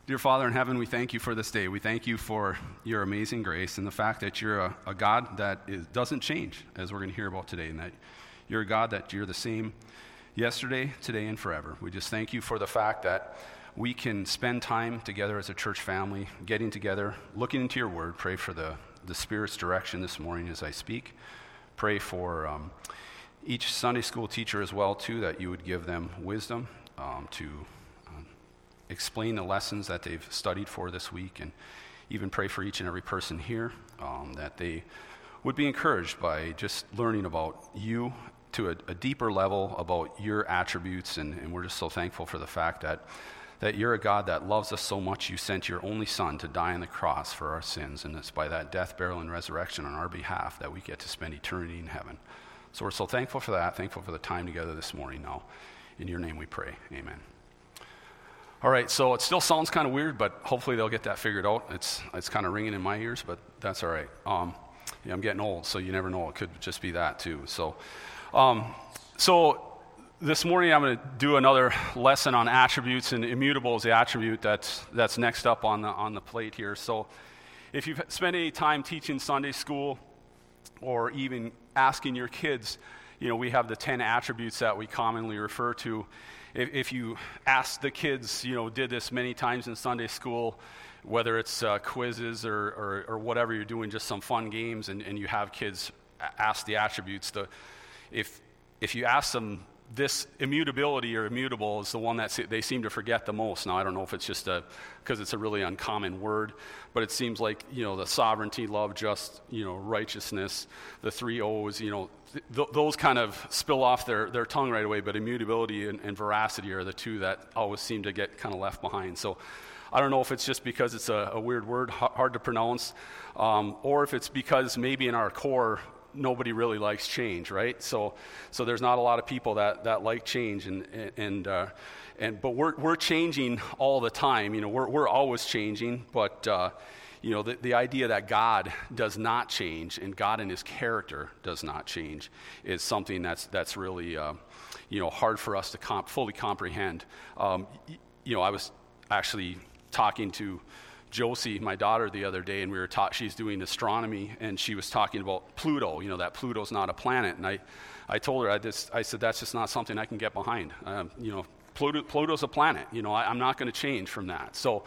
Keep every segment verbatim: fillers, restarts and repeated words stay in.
Dear Father in heaven, we thank you for this day. We thank you for your amazing grace and the fact that you're a, a God that is, doesn't change, as we're going to hear about today, and that you're a God that you're the same yesterday, today, and forever. We just thank you for the fact that we can spend time together as a church family, getting together, looking into your word. Pray for the, the Spirit's direction this morning as I speak. Pray for um, each Sunday school teacher as well, too, that you would give them wisdom um, to explain the lessons that they've studied for this week, and even pray for each and every person here um, that they would be encouraged by just learning about you to a, a deeper level, about your attributes, and, and we're just so thankful for the fact that that you're a God that loves us so much. You sent your only Son to die on the cross for our sins, and it's by that death, burial, and resurrection on our behalf that we get to spend eternity in heaven. So we're so thankful for that, thankful for the time together this morning now. In your name we pray, amen. All right, so it still sounds kind of weird, but hopefully they'll get that figured out. It's it's kind of ringing in my ears, but that's all right. Um, yeah, I'm getting old, so you never know. It could just be that too. So, um, so this morning I'm going to do another lesson on attributes, and immutable is the attribute that's that's next up on the on the plate here. So, if you've spent any time teaching Sunday school, or even asking your kids, you know, we have the ten attributes that we commonly refer to. If, if you ask the kids, you know, did this many times in Sunday school, whether it's uh, quizzes or, or, or whatever you're doing, just some fun games, and, and you have kids ask the attributes, the, if if you ask them, this immutability or immutable is the one that they seem to forget the most. Now, I don't know if it's just a because it's a really uncommon word, but it seems like, you know, the sovereignty, love, just, you know, righteousness, the three O's, you know, th- those kind of spill off their, their tongue right away, but immutability and, and veracity are the two that always seem to get kind of left behind. So I don't know if it's just because it's a, a weird word, h- hard to pronounce, um, or if it's because maybe in our core, nobody really likes change, right? So, so there's not a lot of people that, that like change, and and uh, and but we're we're changing all the time. You know, we're we're always changing. But uh, you know, the the idea that God does not change and God in His character does not change is something that's that's really uh, you know hard for us to comp- fully comprehend. Um, y- you know, I was actually talking to Josie, my daughter, the other day, and we were taught, she's doing astronomy, and she was talking about Pluto, you know, that Pluto's not a planet. And I, I told her, I, just, I said, that's just not something I can get behind. Um, you know, Pluto, Pluto's a planet. You know, I, I'm not going to change from that. So,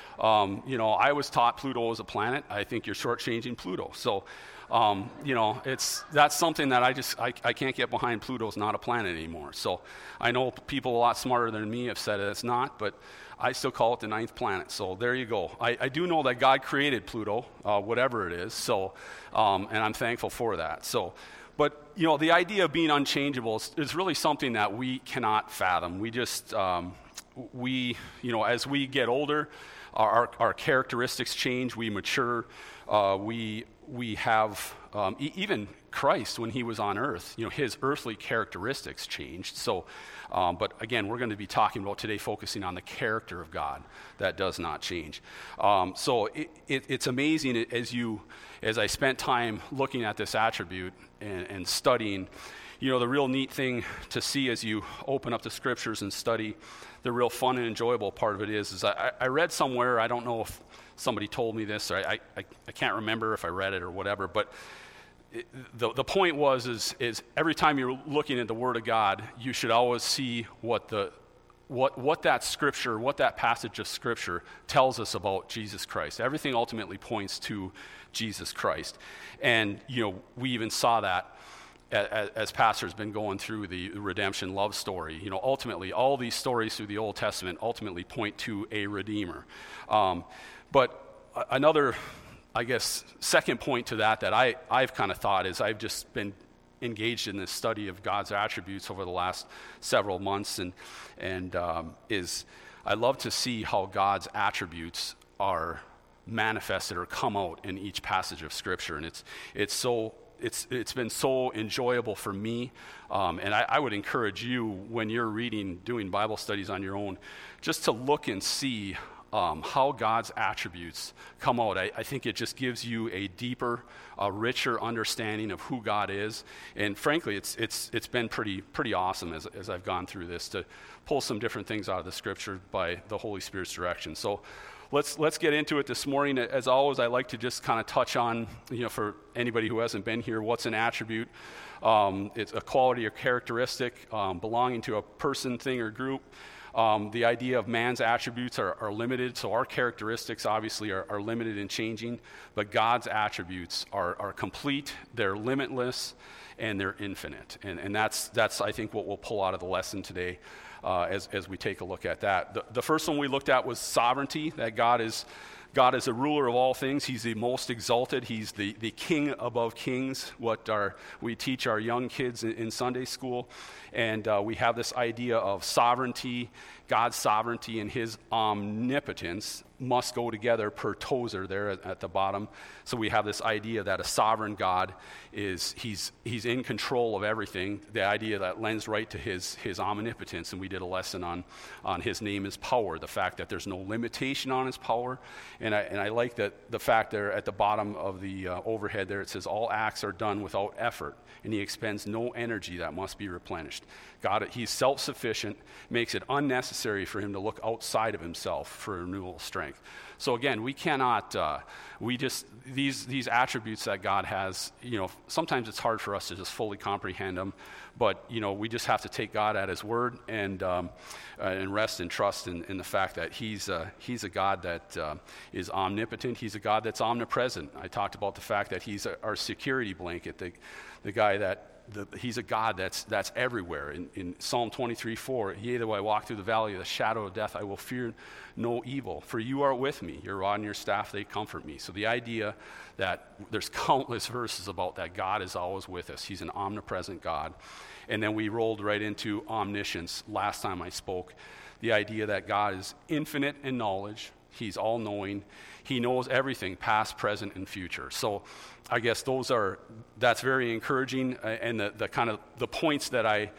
um, you know, I was taught Pluto was a planet. I think you're shortchanging Pluto. So, um, you know, it's that's something that I just, I, I can't get behind. Pluto's not a planet anymore. So I know people a lot smarter than me have said it's not, but I still call it the ninth planet. So there you go. I, I do know that God created Pluto, uh, whatever it is. So, um, and I'm thankful for that. So, but you know, the idea of being unchangeable is, is really something that we cannot fathom. We just, um, we, you know, as we get older, our our, our characteristics change. We mature. Uh, we we have um, e- even Christ, when he was on earth, you know, his earthly characteristics changed. So, um, but again, we're going to be talking about today, focusing on the character of God that does not change. Um, so it, it, it's amazing as you, as I spent time looking at this attribute and, and studying, you know, the real neat thing to see as you open up the scriptures and study, the real fun and enjoyable part of it is, is I, I read somewhere, I don't know if somebody told me this, or I, I, I can't remember if I read it or whatever, but it, the the point was is is every time you're looking at the Word of God, you should always see what the what what that scripture, what that passage of scripture tells us about Jesus Christ. Everything ultimately points to Jesus Christ, and you know we even saw that as, as Pastor's been going through the redemption love story. You know, ultimately, all these stories through the Old Testament ultimately point to a Redeemer. Um, but another, I guess, second point to that that I, I've kind of thought is I've just been engaged in this study of God's attributes over the last several months, and and um, is I love to see how God's attributes are manifested or come out in each passage of Scripture, and it's it's so it's it's been so enjoyable for me, um, and I, I would encourage you when you're reading, doing Bible studies on your own, just to look and see um, how God's attributes come out, I, I think it just gives you a deeper, a richer understanding of who God is. And frankly, it's it's it's been pretty pretty awesome as as I've gone through this to pull some different things out of the Scripture by the Holy Spirit's direction. So let's let's get into it this morning. As always, I like to just kind of touch on, you know, for anybody who hasn't been here, what's an attribute? Um, it's a quality or characteristic um, belonging to a person, thing, or group. Um, the idea of man's attributes are, are limited, so our characteristics obviously are, are limited and changing, but God's attributes are, are complete, they're limitless, and they're infinite. And, and that's, that's, I think, what we'll pull out of the lesson today uh, as, as we take a look at that. The, the first one we looked at was sovereignty, that God is God is a ruler of all things. He's the most exalted. He's the, the king above kings, what our, we teach our young kids in, in Sunday school. And uh, we have this idea of sovereignty, God's sovereignty and his omnipotence must go together per Tozer there at, at the bottom. So we have this idea that a sovereign God is, he's he's in control of everything. The idea that lends right to his his omnipotence, and we did a lesson on, on his name is power, the fact that there's no limitation on his power. And I, and I like that the fact there at the bottom of the uh, overhead there, it says all acts are done without effort, and he expends no energy that must be replenished. God, he's self-sufficient, makes it unnecessary for him to look outside of himself for renewal strength. So again, we cannot, uh, we just, these these attributes that God has, you know, sometimes it's hard for us to just fully comprehend them, but, you know, we just have to take God at his word and um, uh, and rest and trust in, in the fact that he's, uh, he's a God that uh, is omnipotent. He's a God that's omnipresent. I talked about the fact that he's a, our security blanket, the, the guy that, The, he's a God that's that's everywhere. In, in Psalm twenty-three four, yea, though I walk through the valley of the shadow of death, I will fear no evil, for you are with me. Your rod and your staff, they comfort me. So the idea that there's countless verses about that God is always with us. He's an omnipresent God. And then we rolled right into omniscience last time I spoke. The idea that God is infinite in knowledge. He's all-knowing. He knows everything, past, present, and future. So I guess those are, that's very encouraging. Uh, and the, the kind of the points that I,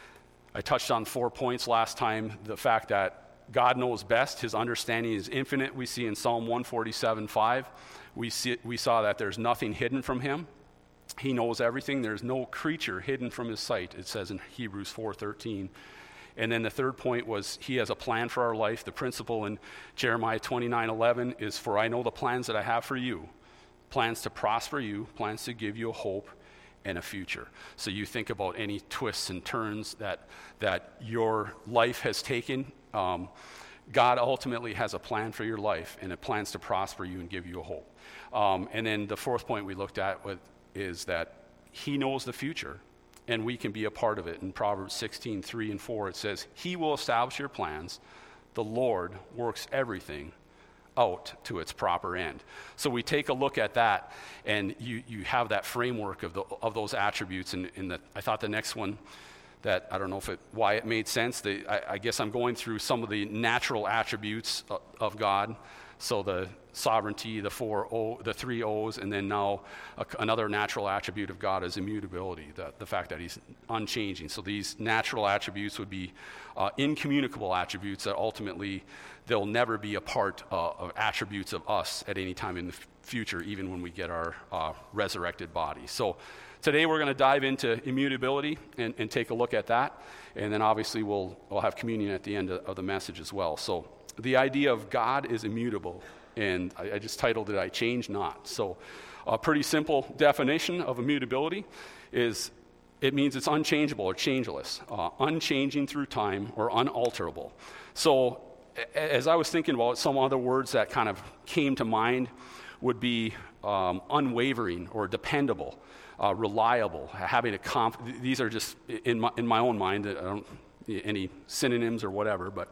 I touched on four points last time, the fact that God knows best, his understanding is infinite. We see in Psalm one forty-seven five, we see, we saw that there's nothing hidden from him. He knows everything. There's no creature hidden from his sight, it says in Hebrews four thirteen. And then the third point was he has a plan for our life. The principle in Jeremiah twenty-nine eleven is, for I know the plans that I have for you, plans to prosper you, plans to give you a hope and a future. So you think about any twists and turns that that your life has taken. Um, God ultimately has a plan for your life, and it plans to prosper you and give you a hope. Um, and then the fourth point we looked at with, is that he knows the future, and we can be a part of it. In Proverbs sixteen three and four, it says, he will establish your plans. The Lord works everything out to its proper end. So we take a look at that, and you you have that framework of the of those attributes. And in the, I thought the next one that, I don't know if it why it made sense. The, I, I guess I'm going through some of the natural attributes of, of God. So the sovereignty, the four O, the three O's, and then now a, another natural attribute of God is immutability, the, the fact that he's unchanging. So these natural attributes would be uh, incommunicable attributes that ultimately they'll never be a part uh, of attributes of us at any time in the f- future, even when we get our uh, resurrected body. So today we're going to dive into immutability and, and take a look at that, and then obviously we'll we'll have communion at the end of, of the message as well. So the idea of God is immutable, and I, I just titled it, I change not. So a pretty simple definition of immutability is it means it's unchangeable or changeless, uh, unchanging through time or unalterable. So a- as I was thinking about it, some other words that kind of came to mind would be um, unwavering or dependable, uh, reliable, having a comp. These are just in my, in my own mind, I don't any synonyms or whatever, but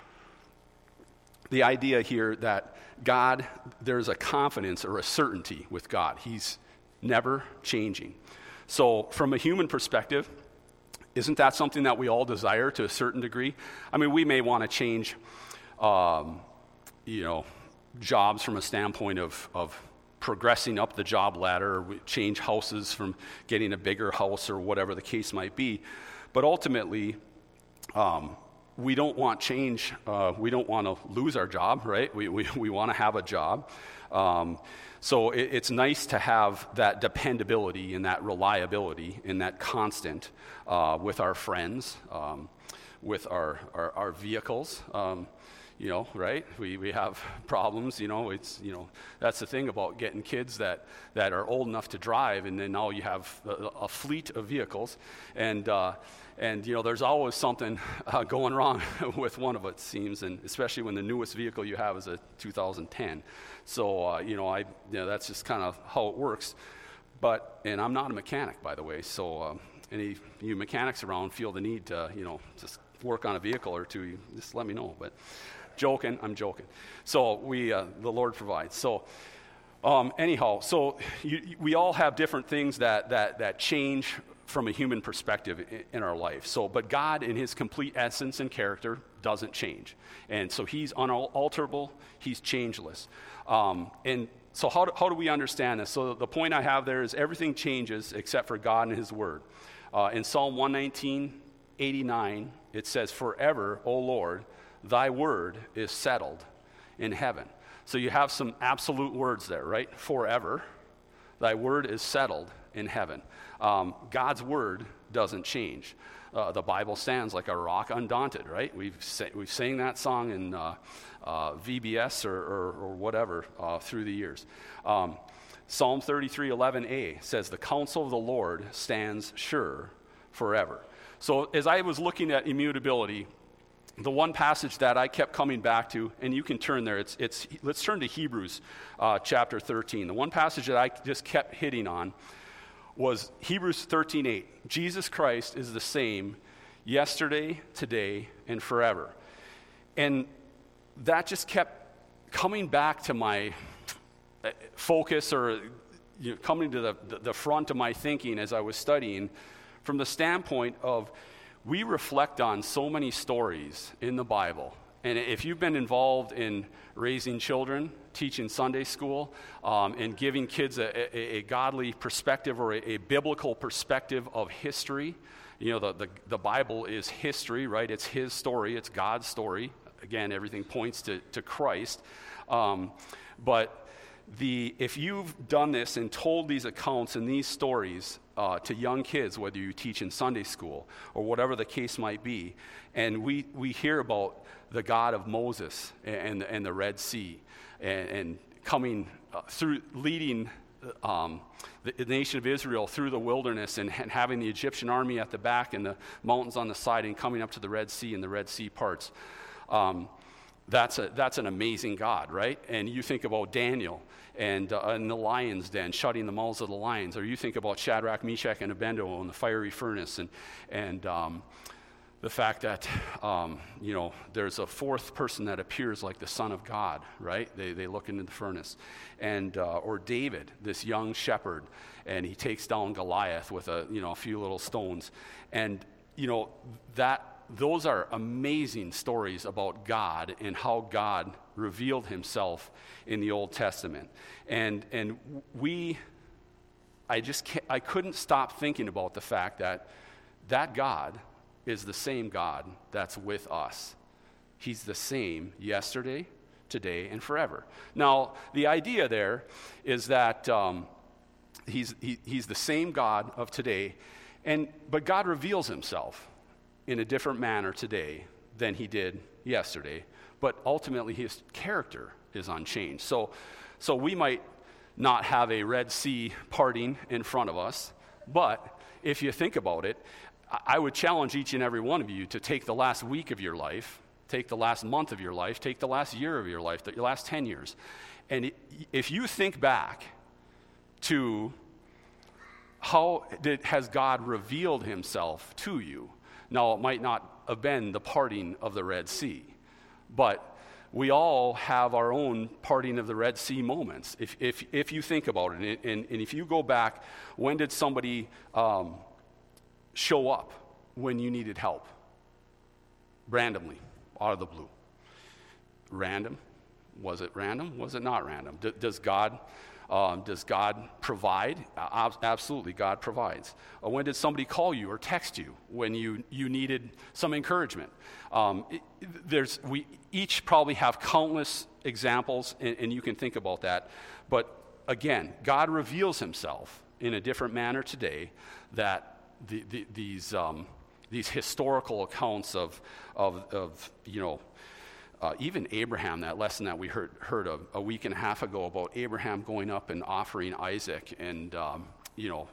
the idea here that God, there's a confidence or a certainty with God. He's never changing. So from a human perspective, isn't that something that we all desire to a certain degree? I mean, we may want to change, um, you know, jobs from a standpoint of, of progressing up the job ladder, or we change houses from getting a bigger house or whatever the case might be. But ultimately, um, we don't want change. Uh, we don't want to lose our job, right? We, we, we want to have a job. Um, so it, it's nice to have that dependability and that reliability and that constant uh, with our friends, um, with our, our, our vehicles. Um, You know, right? We we have problems, you know, it's, you know, that's the thing about getting kids that, that are old enough to drive, and then now you have a, a fleet of vehicles, and, uh, and you know, there's always something uh, going wrong with one of it, seems, and especially when the newest vehicle you have is a two thousand ten. So, uh, you know, I, you know, that's just kind of how it works. But, and I'm not a mechanic, by the way, so um, any you mechanics around feel the need to, you know, just work on a vehicle or two, you just let me know, but... Joking, I'm joking. So we, uh, the Lord provides. So um, anyhow, so you, we all have different things that, that, that change from a human perspective in, in our life. So, but God in his complete essence and character doesn't change. And so he's unalterable, he's changeless. Um, and so how do, how do we understand this? So the point I have there is everything changes except for God and his word. Uh, in Psalm one nineteen, eighty-nine, it says, "Forever, O Lord, thy word is settled in heaven." So you have some absolute words there, right? Forever, thy word is settled in heaven. Um, God's word doesn't change. Uh, the Bible stands like a rock undaunted, right? We've sa- we've sang that song in uh, uh, V B S or, or, or whatever uh, through the years. Um, Psalm thirty-three eleven a says, "The counsel of the Lord stands sure forever." So as I was looking at immutability, the one passage that I kept coming back to, and you can turn there, it's, it's let's turn to Hebrews uh, chapter thirteen. The one passage that I just kept hitting on was Hebrews thirteen eight. Jesus Christ is the same yesterday, today, and forever. And that just kept coming back to my focus, or you know, coming to the, the front of my thinking as I was studying, from the standpoint of, we reflect on so many stories in the Bible. And if you've been involved in raising children, teaching Sunday school, um, and giving kids a, a, a godly perspective or a, a biblical perspective of history, you know, the, the, the Bible is history, right? It's his story, it's God's story. Again, everything points to, to Christ. Um, but The, if you've done this and told these accounts and these stories uh, to young kids, whether you teach in Sunday school or whatever the case might be, and we, we hear about the God of Moses and, and the Red Sea, and, and coming uh, through, leading um, the, the nation of Israel through the wilderness, and, and having the Egyptian army at the back and the mountains on the side, and coming up to the Red Sea and the Red Sea parts. Um, That's a that's an amazing God, right? And you think about Daniel and uh, in the lion's den, shutting the mouths of the lions, or you think about Shadrach, Meshach, and Abednego in the fiery furnace, and and um, the fact that um, you know there's a fourth person that appears like the Son of God, right? They they look into the furnace, and uh, or David, this young shepherd, and he takes down Goliath with a you know a few little stones, and you know that. Those are amazing stories about God and how God revealed himself in the Old Testament. And and we, I just can't, I couldn't stop thinking about the fact that that God is the same God that's with us. He's the same yesterday, today, and forever. Now, the idea there is that um, he's he, he's the same God of today, and but God reveals himself in a different manner today than he did yesterday, but ultimately his character is unchanged. So, so we might not have a Red Sea parting in front of us, but if you think about it, I would challenge each and every one of you to take the last week of your life, take the last month of your life, take the last year of your life, the last ten years, and if you think back to how did, has God revealed himself to you. Now, it might not have been the parting of the Red Sea, but we all have our own parting of the Red Sea moments. If if if you think about it, and, and if you go back, when did somebody um, show up when you needed help? Randomly, out of the blue. Random, Was it random? Was it not random? D- does God um, does God provide? Uh, absolutely, God provides. Uh, when did somebody call you or text you when you, you needed some encouragement? Um, it, there's we each probably have countless examples, and, and you can think about that. But again, God reveals himself in a different manner today, that the, the, these um, these historical accounts of of, of you know. Uh, even Abraham, that lesson that we heard, heard of a week and a half ago about Abraham going up and offering Isaac, and, um, you know,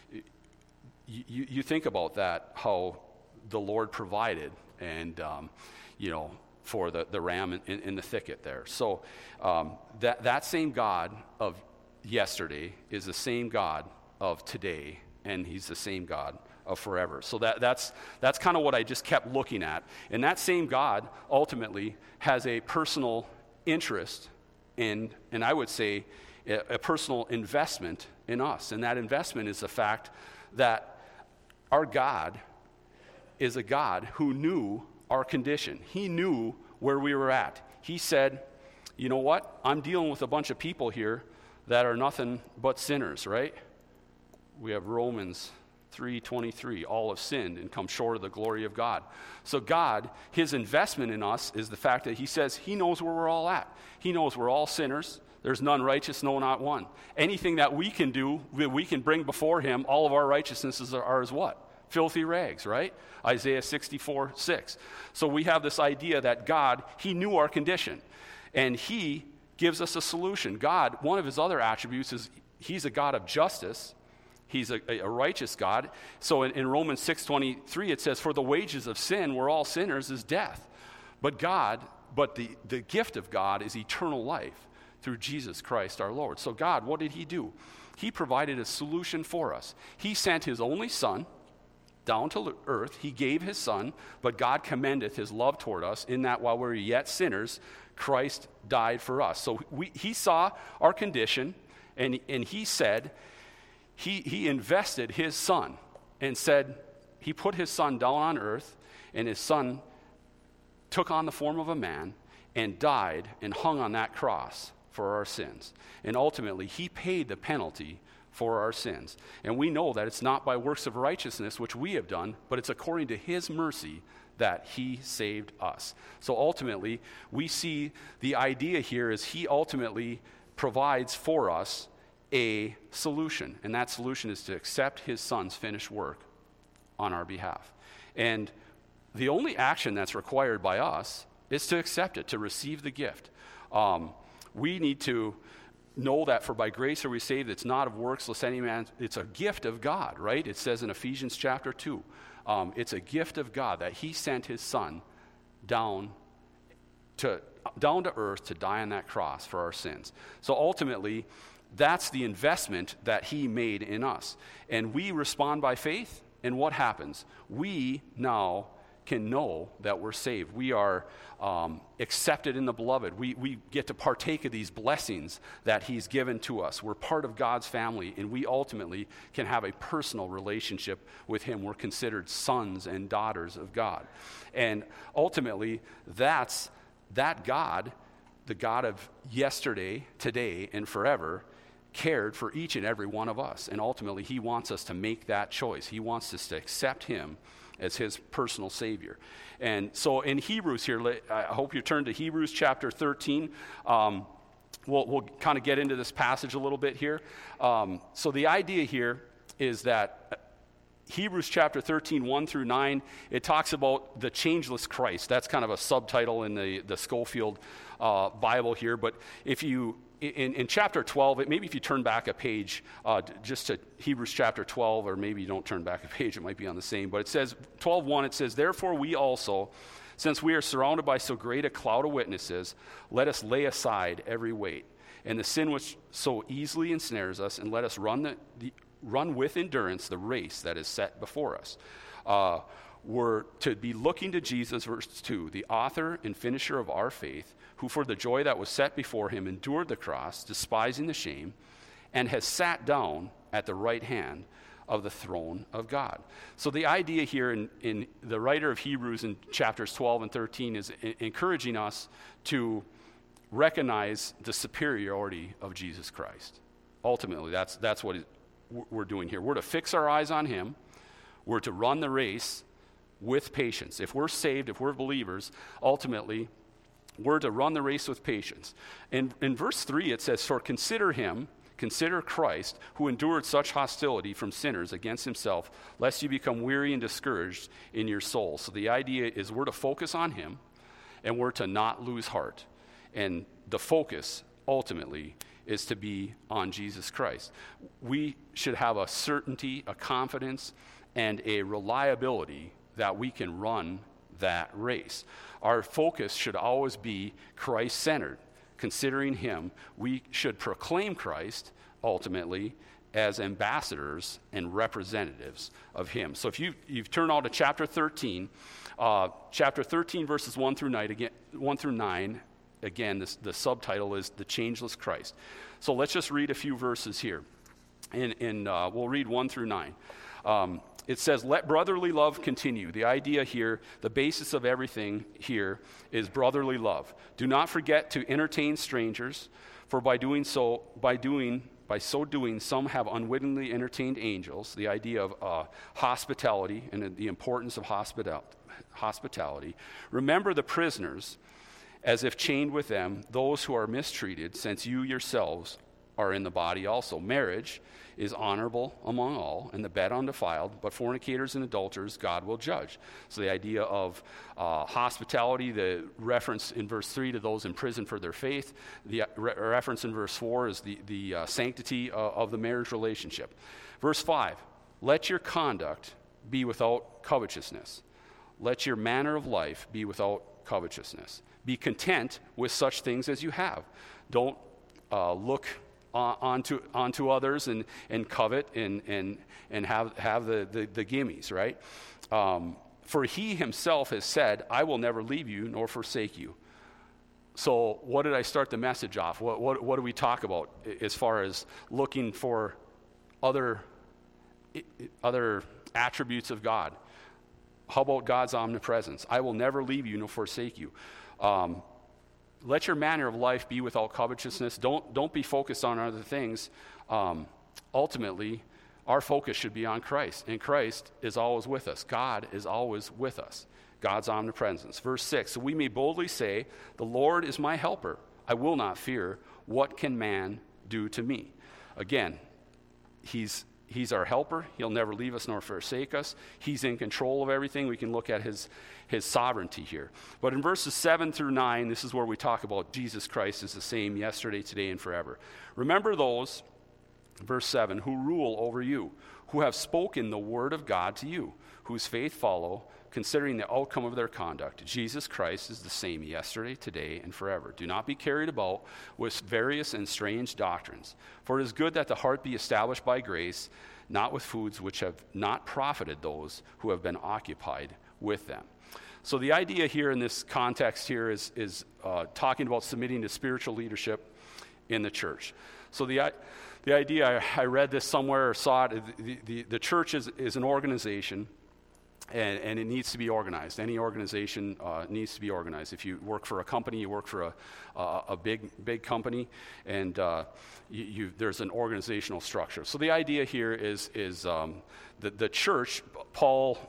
you, you think about that, how the Lord provided, and, um, you know, for the, the ram in, in, in the thicket there. So um, that, that same God of yesterday is the same God of today, and he's the same God of forever. So that, that's that's kind of what I just kept looking at. And that same God ultimately has a personal interest in, and I would say a, a personal investment in us. And that investment is the fact that our God is a God who knew our condition. He knew where we were at. He said, you know what? I'm dealing with a bunch of people here that are nothing but sinners, right? We have Romans three twenty-three, all have sinned and come short of the glory of God. So God, his investment in us is the fact that he says he knows where we're all at. He knows we're all sinners. There's none righteous, no, not one. Anything that we can do, we can bring before him, all of our righteousnesses are, are as what? Filthy rags, right? Isaiah sixty-four six. So we have this idea that God, he knew our condition, and he gives us a solution. God, one of his other attributes is he's a God of justice. He's a, a righteous God. So in, in Romans six twenty-three, it says, for the wages of sin, we're all sinners, is death. But God, but the, the gift of God is eternal life through Jesus Christ our Lord. So God, what did he do? He provided a solution for us. He sent his only son down to earth. He gave his son, but God commendeth his love toward us in that while we were yet sinners, Christ died for us. So we, he saw our condition, and, and he said, He, he invested his son and said, he put his son down on earth, and his son took on the form of a man and died and hung on that cross for our sins. And ultimately, he paid the penalty for our sins. And we know that it's not by works of righteousness, which we have done, but it's according to his mercy that he saved us. So ultimately, we see the idea here is he ultimately provides for us a solution, and that solution is to accept his son's finished work on our behalf. And the only action that's required by us is to accept it, to receive the gift. Um, we need to know that for by grace are we saved, it's not of works, lest any man, it's a gift of God, right? It says in Ephesians chapter two, um, it's a gift of God that he sent his son down to, down to earth to die on that cross for our sins. So ultimately, that's the investment that he made in us. And we respond by faith, and what happens? We now can know that we're saved. We are um, accepted in the beloved. We, we get to partake of these blessings that he's given to us. We're part of God's family, and we ultimately can have a personal relationship with him. We're considered sons and daughters of God. And ultimately, that's that God, the God of yesterday, today, and forever, cared for each and every one of us. And ultimately, he wants us to make that choice. He wants us to accept him as his personal Savior. And so in Hebrews here, I hope you turn to Hebrews chapter thirteen. Um, we'll we'll kind of get into this passage a little bit here. Um, so the idea here is that Hebrews chapter thirteen, one through nine, it talks about the changeless Christ. That's kind of a subtitle in the, the Schofield uh, Bible here. But if you In, in chapter twelve, maybe if you turn back a page, uh, just to Hebrews chapter twelve, or maybe you don't turn back a page, it might be on the same, but it says, twelve one, it says, therefore we also, since we are surrounded by so great a cloud of witnesses, let us lay aside every weight, and the sin which so easily ensnares us, and let us run, the, the, run with endurance the race that is set before us. Uh, we're to be looking to Jesus, verse two, the author and finisher of our faith, who for the joy that was set before him endured the cross, despising the shame, and has sat down at the right hand of the throne of God. So the idea here in, in the writer of Hebrews in chapters twelve and thirteen is I- encouraging us to recognize the superiority of Jesus Christ. Ultimately, that's, that's what it, we're doing here. We're to fix our eyes on him. We're to run the race with patience. If we're saved, if we're believers, ultimately, we're to run the race with patience. In, in verse three, it says, "For consider him, consider Christ, who endured such hostility from sinners against himself, lest you become weary and discouraged in your soul." So the idea is we're to focus on him, and we're to not lose heart. And the focus, ultimately, is to be on Jesus Christ. We should have a certainty, a confidence, and a reliability that we can run that race. Our focus should always be Christ-centered. Considering him, we should proclaim Christ, ultimately, as ambassadors and representatives of him. So if you, you've turned on to chapter thirteen, uh, chapter thirteen, verses one through nine, again, one through nine, again, this, the subtitle is The Changeless Christ. So let's just read a few verses here, and, and uh, we'll read one through nine. Um, It says, "Let brotherly love continue." The idea here, the basis of everything here is brotherly love. "Do not forget to entertain strangers, for by doing so, by doing, by so doing, some have unwittingly entertained angels." The idea of uh, hospitality and the importance of hospital, hospitality. "Remember the prisoners, as if chained with them, those who are mistreated, since you yourselves are in the body also. Marriage is honorable among all, and the bed undefiled, but fornicators and adulterers God will judge." So the idea of uh, hospitality, the reference in verse three to those in prison for their faith, the re- reference in verse four is the, the uh, sanctity uh, of the marriage relationship. Verse five, "Let your conduct be without covetousness. Let your manner of life be without covetousness. Be content with such things as you have." Don't uh, look onto onto others and, and covet and and and have have the, the, the gimmies, right? Um, "for he himself has said, I will never leave you nor forsake you." So what did I start the message off? What what, what do we talk about as far as looking for other other attributes of God? How about God's omnipresence? "I will never leave you nor forsake you." Um, Let your manner of life be without covetousness. Don't, don't be focused on other things. Um, ultimately, our focus should be on Christ, and Christ is always with us. God is always with us. God's omnipresence. Verse six, "So we may boldly say, the Lord is my helper. I will not fear. What can man do to me?" Again, he's He's our helper. He'll never leave us nor forsake us. He's in control of everything. We can look at his, his sovereignty here. But in verses seven through nine, this is where we talk about Jesus Christ is the same yesterday, today, and forever. "Remember those," verse seven, "who rule over you, who have spoken the word of God to you, whose faith follow, considering the outcome of their conduct. Jesus Christ is the same yesterday, today, and forever. Do not be carried about with various and strange doctrines. For it is good that the heart be established by grace, not with foods which have not profited those who have been occupied with them." So the idea here in this context here is, is uh, talking about submitting to spiritual leadership in the church. So the the idea, I, I read this somewhere or saw it, the, the, the church is, is an organization. And, and it needs to be organized. Any organization uh, needs to be organized. If you work for a company, you work for a, uh, a big big company, and uh, you, you, there's an organizational structure. So the idea here is is um, the, the church, Paul,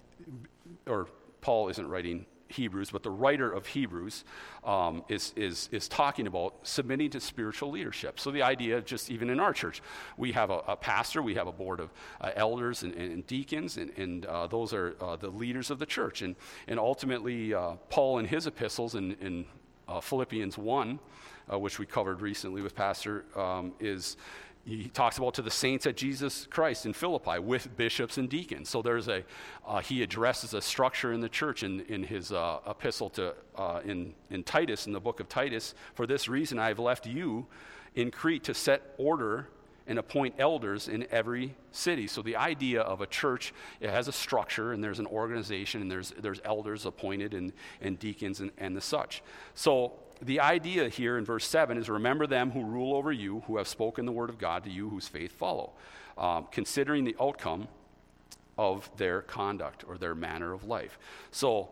or Paul isn't writing Hebrews, but the writer of Hebrews um, is, is, is talking about submitting to spiritual leadership. So the idea, just even in our church, we have a, a pastor, we have a board of uh, elders and, and deacons, and, and uh, those are uh, the leaders of the church. And, and ultimately, uh, Paul in his epistles in, in uh, Philippians one, uh, which we covered recently with Pastor, um, is he talks about to the saints at Jesus Christ in Philippi with bishops and deacons. So there's a, uh, he addresses a structure in the church in, in his uh, epistle to, uh, in, in Titus, in the book of Titus. "For this reason I have left you in Crete to set order and appoint elders in every city." So the idea of a church, it has a structure, and there's an organization, and there's there's elders appointed, and, and deacons, and, and the such. So the idea here in verse seven is, "Remember them who rule over you, who have spoken the word of God to you, whose faith follow, um, considering the outcome of their conduct or their manner of life." So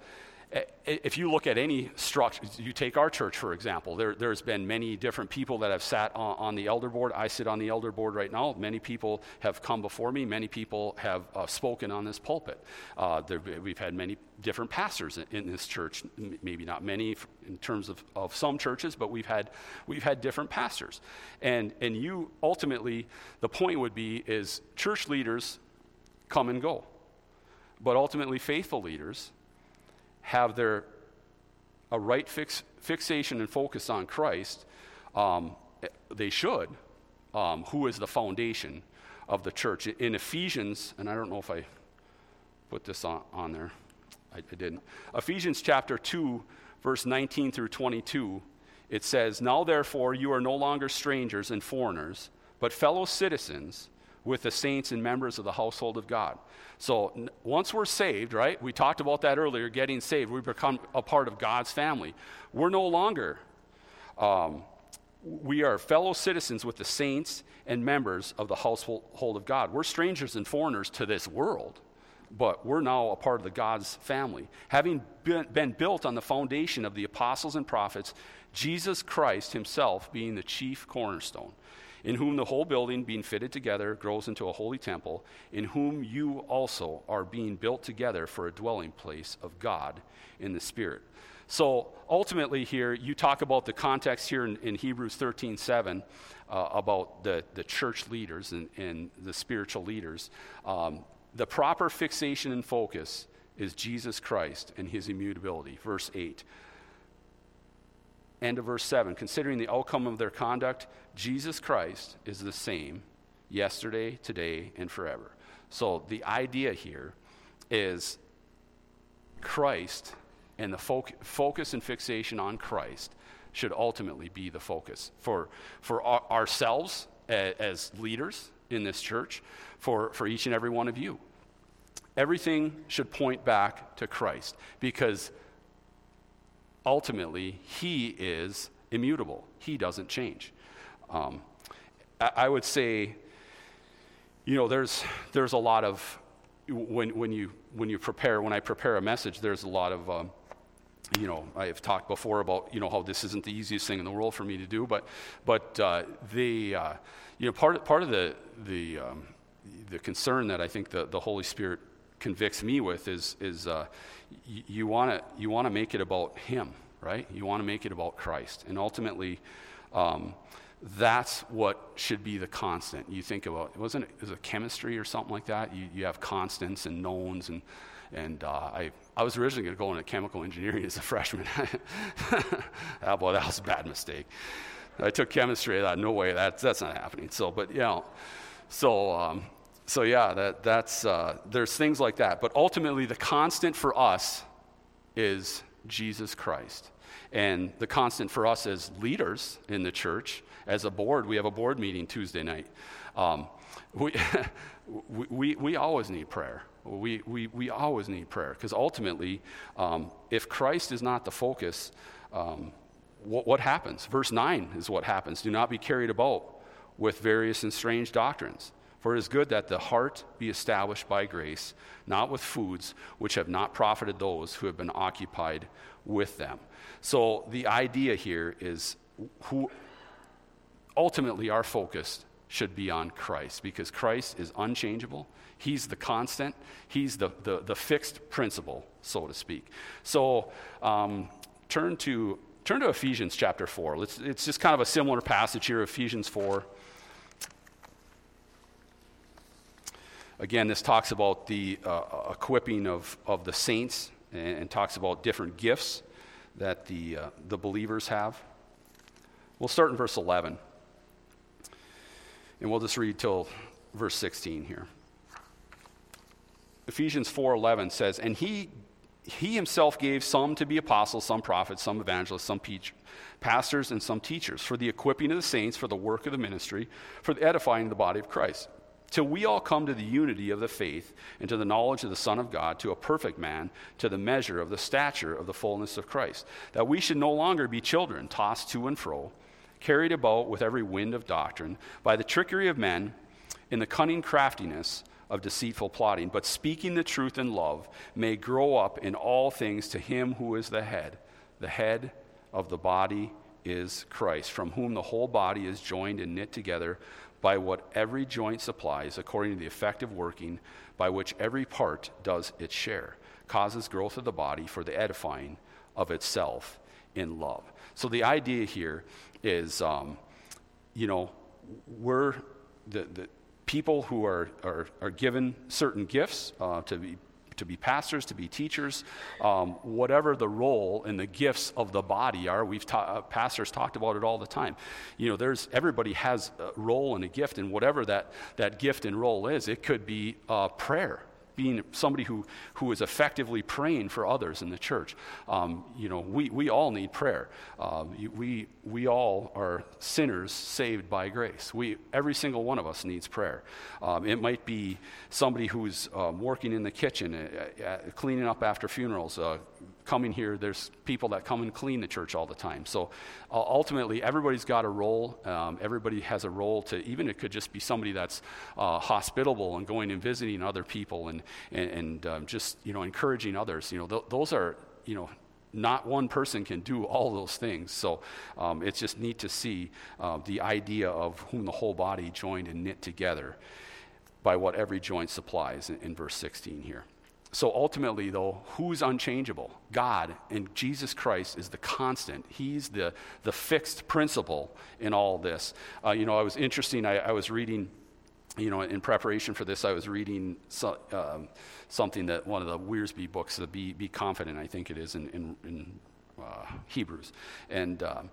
if you look at any structure, you take our church, for example, there, there's been many different people that have sat on, on the elder board. I sit on the elder board right now. Many people have come before me. Many people have uh, spoken on this pulpit. Uh, there, we've had many different pastors in, in this church, M- maybe not many in terms of, of some churches, but we've had we've had different pastors. And, and you, ultimately, the point would be is church leaders come and go. But ultimately, faithful leaders have their a right fix, fixation and focus on Christ. Um, they should, um, who is the foundation of the church. In Ephesians, and I don't know if I put this on, on there. I, I didn't. Ephesians chapter two, verse nineteen through twenty-two, it says, "Now therefore you are no longer strangers and foreigners, but fellow citizens with the saints and members of the household of God." So n- once we're saved, right? We talked about that earlier, getting saved. We become a part of God's family. We're no longer, um, we are fellow citizens with the saints and members of the household of God. We're strangers and foreigners to this world, but we're now a part of the God's family. Having been, been built on the foundation of the apostles and prophets, Jesus Christ himself being the chief cornerstone, in whom the whole building, being fitted together, grows into a holy temple, in whom you also are being built together for a dwelling place of God in the Spirit. So ultimately here, you talk about the context here in, in Hebrews thirteen seven uh, about the, the church leaders and, and the spiritual leaders. Um, the proper fixation and focus is Jesus Christ and his immutability. Verse eight. End of verse seven, considering the outcome of their conduct, Jesus Christ is the same yesterday, today, and forever. So the idea here is Christ and the fo- focus and fixation on Christ should ultimately be the focus for, for our, ourselves as, as leaders in this church, for, for each and every one of you. Everything should point back to Christ, because ultimately, he is immutable. He doesn't change. Um, I, I would say, you know, there's there's a lot of when when you when you prepare when I prepare a message, there's a lot of um, you know, I have talked before about, you know, how this isn't the easiest thing in the world for me to do, but but uh, the uh, you know part part of the the um, the concern that I think the the Holy Spirit convicts me with is is uh, y- you want to you want to make it about him, right? You want to make it about Christ, and ultimately, um, that's what should be the constant. You think about, wasn't it, it was a chemistry or something like that? You you have constants and knowns, and and uh, I I was originally going to go into chemical engineering as a freshman. Ah, boy, that was a bad mistake. I took chemistry. I thought, no way, that's that's not happening. So, but you know, so. Um, So yeah, that that's uh, there's things like that. But ultimately, the constant for us is Jesus Christ. And the constant for us as leaders in the church, as a board, we have a board meeting Tuesday night. Um, we, we, we always need prayer. We, we, we always need prayer, because ultimately, um, if Christ is not the focus, um, what, what happens? Verse nine is what happens. Do not be carried about with various and strange doctrines. For it is good that the heart be established by grace, not with foods which have not profited those who have been occupied with them. So the idea here is who ultimately our focus should be on Christ, because Christ is unchangeable. He's the constant. He's the, the, the fixed principle, so to speak. So um, turn to turn to Ephesians chapter four. Let's, it's just kind of a similar passage here, Ephesians four. Again, this talks about the uh, equipping of, of the saints, and, and talks about different gifts that the uh, the believers have. We'll start in verse eleven, and we'll just read till verse sixteen here. Ephesians four eleven says, "And he he himself gave some to be apostles, some prophets, some evangelists, some pe- pastors, and some teachers, for the equipping of the saints, for the work of the ministry, for the edifying of the body of Christ, till we all come to the unity of the faith and to the knowledge of the Son of God, to a perfect man, to the measure of the stature of the fullness of Christ, that we should no longer be children, tossed to and fro, carried about with every wind of doctrine, by the trickery of men, in the cunning craftiness of deceitful plotting, but speaking the truth in love may grow up in all things to him who is the head. The head of the body is Christ, from whom the whole body is joined and knit together by what every joint supplies, according to the effective working by which every part does its share, causes growth of the body for the edifying of itself in love. So the idea here is, um, you know, we're the, the people who are, are, are given certain gifts uh, to be to be pastors, to be teachers, um, whatever the role and the gifts of the body are. We've ta- uh, pastors talked about it all the time. You know, there's everybody has a role and a gift, and whatever that that gift and role is, it could be uh, prayer. Being somebody who, who is effectively praying for others in the church. Um, you know, we, we all need prayer. Uh, we, we all are sinners saved by grace. We, every single one of us needs prayer. Um, it might be somebody who's um, working in the kitchen, uh, uh, cleaning up after funerals, uh, coming here. There's people that come and clean the church all the time. So uh, ultimately, everybody's got a role. Um, everybody has a role to, even it could just be somebody that's uh, hospitable and going and visiting other people and and, and um, just, you know, encouraging others. You know, th- those are, you know, not one person can do all those things. So um, it's just neat to see uh, the idea of whom the whole body joined and knit together by what every joint supplies in, in verse sixteen here. So ultimately, though, who's unchangeable? God, and Jesus Christ is the constant. He's the, the fixed principle in all this. Uh, you know, I was interesting, I, I was reading, you know, in preparation for this, I was reading so, um, something that one of the Wiersbe books, the Be, Be Confident, I think it is, in, in, in uh, Hebrews. And um,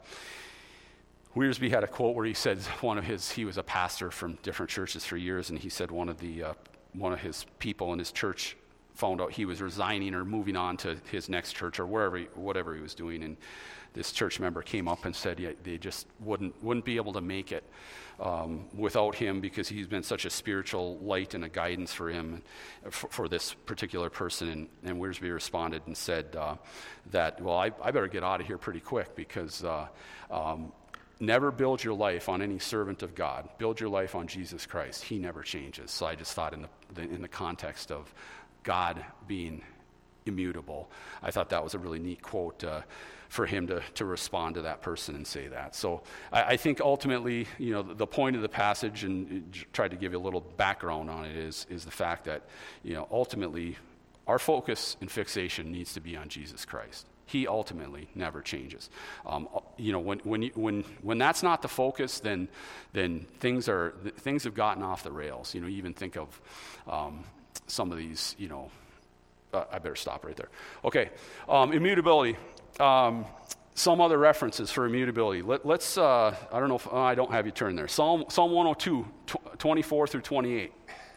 Wiersbe had a quote where he said one of his, he was a pastor from different churches for years, and he said one of the uh, one of his people in his church found out he was resigning or moving on to his next church or wherever, he, whatever he was doing, and this church member came up and said yeah, they just wouldn't wouldn't be able to make it um, without him, because he's been such a spiritual light and a guidance for him, for, for this particular person. And, and Wiersbe responded and said uh, that, well, I, I better get out of here pretty quick, because uh, um, never build your life on any servant of God. Build your life on Jesus Christ. He never changes. So I just thought in the, the in the context of God being immutable, I thought that was a really neat quote uh, for him to, to respond to that person and say that. So I, I think ultimately, you know, the, the point of the passage, and tried to give you a little background on it, is is the fact that, you know, ultimately our focus and fixation needs to be on Jesus Christ. He ultimately never changes. Um, you know, when when you, when when that's not the focus, then then things are things have gotten off the rails. You know, you even think of um, some of these, you know. Uh, I better stop right there. Okay, um, immutability. Um, some other references for immutability. Let, let's, uh, I don't know if, uh, I don't have you turn there. Psalm, Psalm one oh two, tw- twenty-four through twenty-eight.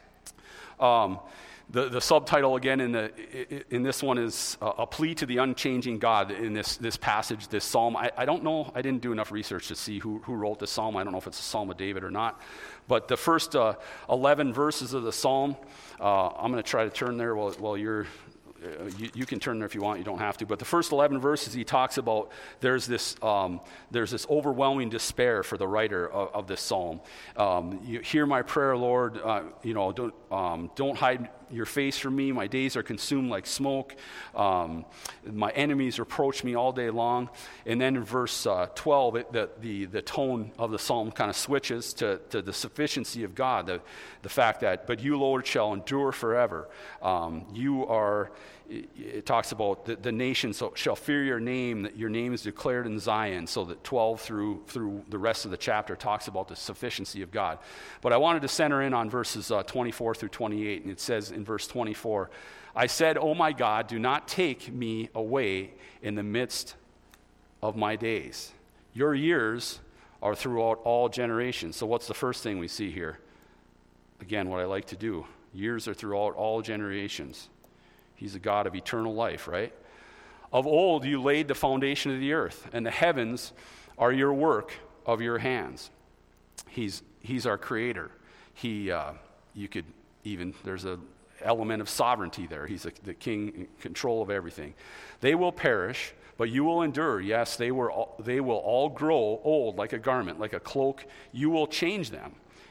Um, the, the subtitle again in, the, in this one is uh, a plea to the unchanging God in this, this passage, this psalm. I, I don't know, I didn't do enough research to see who, who wrote this psalm. I don't know if it's a Psalm of David or not. But the first uh, eleven verses of the psalm, uh, I'm going to try to turn there while, while you're, uh, you, you can turn there if you want, you don't have to. But the first eleven verses, he talks about there's this um, there's this overwhelming despair for the writer of, of this psalm. Um, you hear my prayer, Lord. Uh, you know, don't um, don't hide your face from me. My days are consumed like smoke. Um, my enemies reproach me all day long. And then in verse uh, twelve, it, the, the the tone of the psalm kind of switches to, to the sufficiency of God, the, the fact that, but you, Lord, shall endure forever. Um, you are, it, it talks about the, the nations shall fear your name, that your name is declared in Zion. So that twelve through through the rest of the chapter talks about the sufficiency of God. But I wanted to center in on verses uh, twenty-four through twenty-eight, and it says in verse twenty-four, I said, oh my God, do not take me away in the midst of my days. Your years are throughout all generations. So what's the first thing we see here? Again, what I like to do. Years are throughout all generations. He's a God of eternal life, right? Of old you laid the foundation of the earth, and the heavens are your work of your hands. He's he's our creator. He, uh, you could even, there's a element of sovereignty there. He's a, the king in control of everything. They will perish, but you will endure. Yes, they, were all, they will all grow old like a garment, like a cloak. You will change them,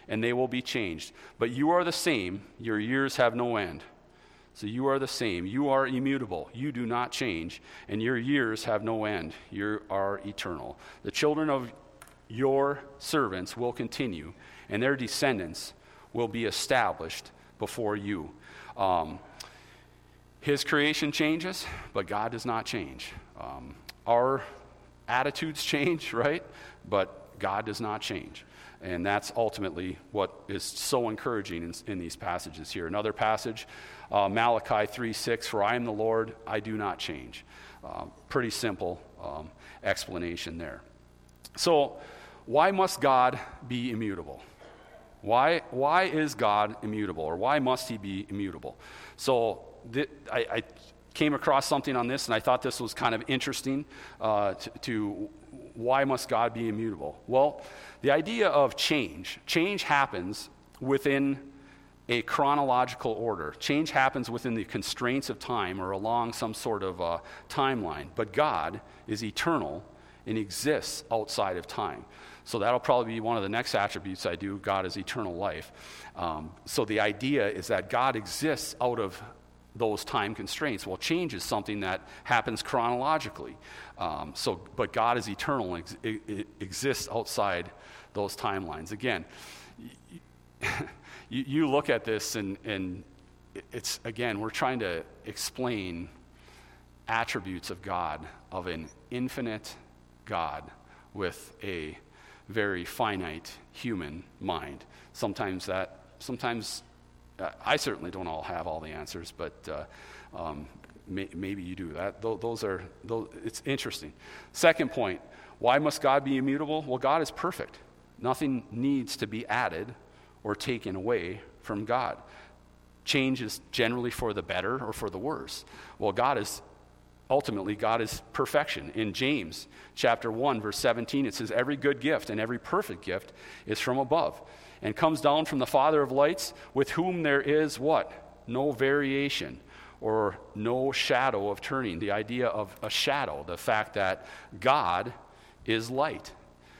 and they will be changed. But you are the same, your years have no end. So you are the same, you are immutable, you do not change, and your years have no end. You are eternal. The children of your servants will continue, and their descendants will be established before you. Um, his creation changes, but God does not change. Um, our attitudes change, right? But God does not change. And that's ultimately what is so encouraging in, in these passages here. Another passage, uh, Malachi three six, for I am the Lord, I do not change. Uh, pretty simple um, explanation there. So why must God be immutable? Why, why is God immutable, or why must he be immutable? So th- I, I came across something on this, and I thought this was kind of interesting uh, to, to why must God be immutable? Well, the idea of change, change happens within a chronological order. Change happens within the constraints of time or along some sort of uh, timeline. But God is eternal and exists outside of time. So that'll probably be one of the next attributes I do. God is eternal life. Um, so the idea is that God exists out of those time constraints. Well, change is something that happens chronologically. Um, so, but God is eternal and ex- it exists outside those timelines. Again, you, you look at this and, and it's, again, we're trying to explain attributes of God, of an infinite God with a very finite human mind. Sometimes that, sometimes uh, I certainly don't all have all the answers, but uh, um, may, maybe you do. That th- those are, those, it's interesting. Second point, why must God be immutable? Well, God is perfect. Nothing needs to be added or taken away from God. Change is generally for the better or for the worse. Well, God is Ultimately, God is perfection. In James chapter one, verse seventeen, it says, every good gift and every perfect gift is from above and comes down from the Father of lights, with whom there is what? No variation or no shadow of turning. The idea of a shadow, the fact that God is light.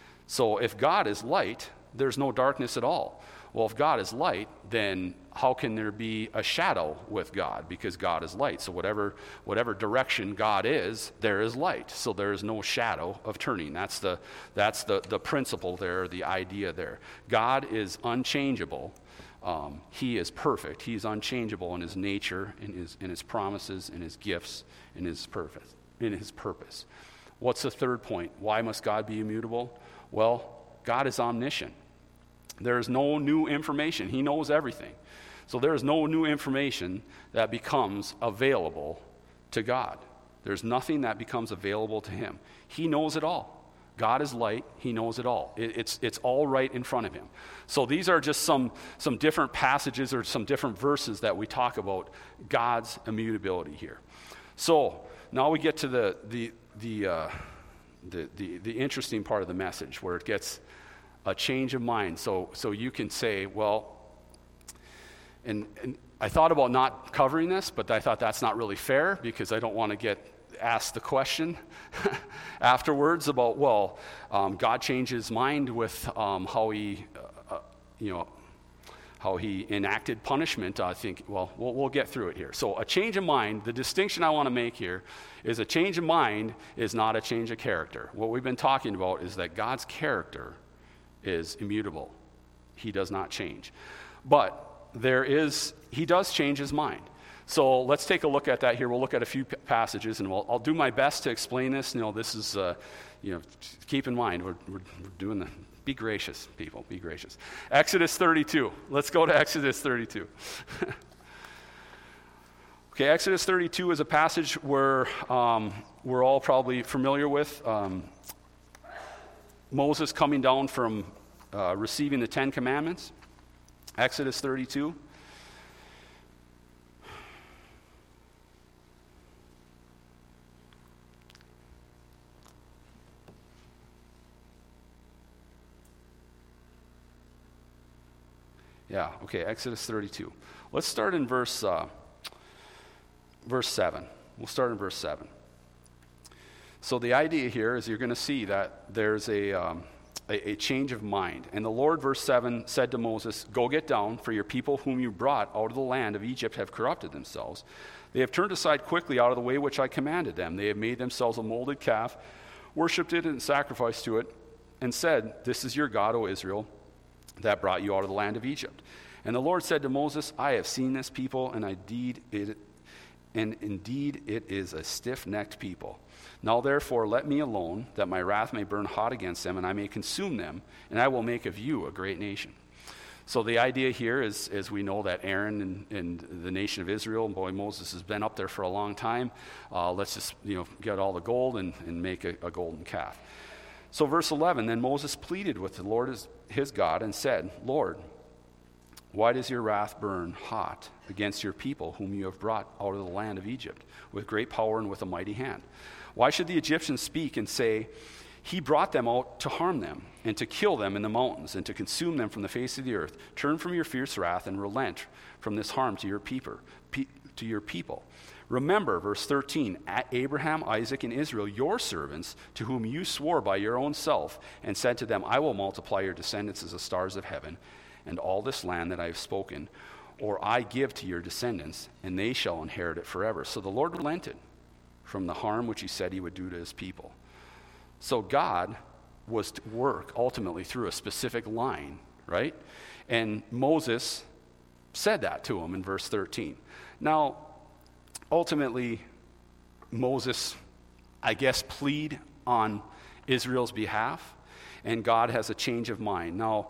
So if God is light, there's no darkness at all. Well, if God is light, then how can there be a shadow with God? Because God is light. So whatever whatever direction God is, there is light. So there is no shadow of turning. That's the that's the, the principle there, the idea there. God is unchangeable. Um, he is perfect. He's unchangeable in his nature, in his in his promises, in his gifts, in his purpose. In his purpose. What's the third point? Why must God be immutable? Well, God is omniscient. There is no new information. He knows everything. So there is no new information that becomes available to God. There's nothing that becomes available to him. He knows it all. God is light. He knows it all. It, it's, it's all right in front of him. So these are just some, some different passages or some different verses that we talk about God's immutability here. So now we get to the, the, the, uh, the, the, the interesting part of the message where it gets a change of mind. So so you can say, well, and, and I thought about not covering this, but I thought that's not really fair because I don't want to get asked the question afterwards about, well, um, God changed his mind with um, how he, uh, uh, you know, how he enacted punishment. I think, well, well, we'll get through it here. So a change of mind, the distinction I want to make here is a change of mind is not a change of character. What we've been talking about is that God's character is immutable. He does not change. But there is, he does change his mind. So let's take a look at that here. We'll look at a few p- passages, and we'll, I'll do my best to explain this. You know, this is, uh, you know, keep in mind, we're, we're, we're doing the, be gracious, people, be gracious. Exodus thirty-two. Let's go to Exodus thirty-two. Okay, Exodus thirty-two is a passage where um, we're all probably familiar with. Um, Moses coming down from uh, receiving the Ten Commandments, Exodus thirty-two. Yeah, okay, Exodus thirty-two. Let's start in verse, uh, verse seven. We'll start in verse seven. So the idea here is you're going to see that there's a, um, a, a change of mind. And the Lord, verse seven, said to Moses, "Go get down, for your people whom you brought out of the land of Egypt have corrupted themselves. They have turned aside quickly out of the way which I commanded them. They have made themselves a molded calf, worshipped it and sacrificed to it, and said, 'This is your God, O Israel, that brought you out of the land of Egypt.' And the Lord said to Moses, 'I have seen this people, and indeed it, and indeed it is a stiff-necked people. Now therefore let me alone, that my wrath may burn hot against them, and I may consume them, and I will make of you a great nation.'" So the idea here is, as we know, that Aaron and, and the nation of Israel, and boy, Moses has been up there for a long time. Uh, let's just, you know, get all the gold and, and make a, a golden calf. So verse eleven, then Moses pleaded with the Lord his, his God and said, "Lord, why does your wrath burn hot against your people whom you have brought out of the land of Egypt with great power and with a mighty hand? Why should the Egyptians speak and say, 'He brought them out to harm them and to kill them in the mountains and to consume them from the face of the earth'? Turn from your fierce wrath and relent from this harm to your people, to your people. Remember," verse thirteen, "Abraham, Isaac, and Israel, your servants, to whom you swore by your own self and said to them, 'I will multiply your descendants as the stars of heaven, and all this land that I have spoken, or I give to your descendants, and they shall inherit it forever.' So the Lord relented from the harm which he said he would do to his people." So God was to work ultimately through a specific line, right? And Moses said that to him in verse thirteen. Now, ultimately, Moses, I guess, plead on Israel's behalf, and God has a change of mind. Now,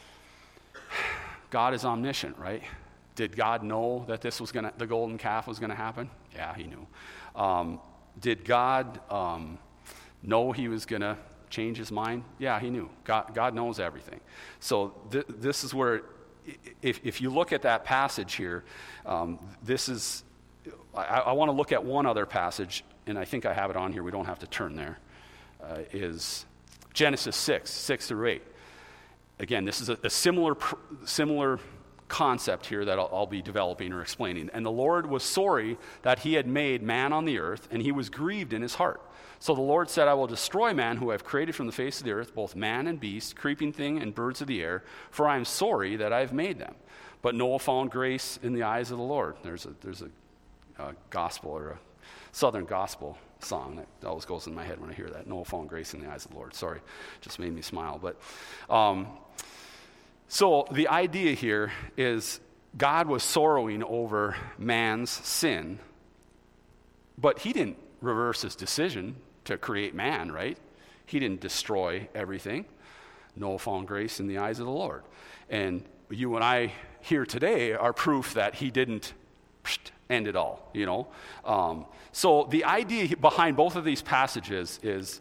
God is omniscient, right? Did God know that this was going to, the golden calf was going to happen? Yeah, he knew. Um, did God um, know he was going to change his mind? Yeah, he knew. God, God knows everything. So th- this is where, if, if you look at that passage here, um, this is, I, I want to look at one other passage, and I think I have it on here. We don't have to turn there. Uh, is Genesis six, six through eight. Again, this is a, a similar similar concept here that I'll, I'll be developing or explaining. "And the Lord was sorry that he had made man on the earth, and he was grieved in his heart. So the Lord said, 'I will destroy man who I have created from the face of the earth, both man and beast, creeping thing and birds of the air, for I am sorry that I have made them.' But Noah found grace in the eyes of the Lord." There's a there's a, a gospel or a Southern gospel song that always goes in my head when I hear that. "Noah found grace in the eyes of the Lord." Sorry, just made me smile. But um, so the idea here is God was sorrowing over man's sin, but he didn't reverse his decision to create man, right? He didn't destroy everything. Noah found grace in the eyes of the Lord. And you and I here today are proof that he didn't end it all, you know. Um, so the idea behind both of these passages is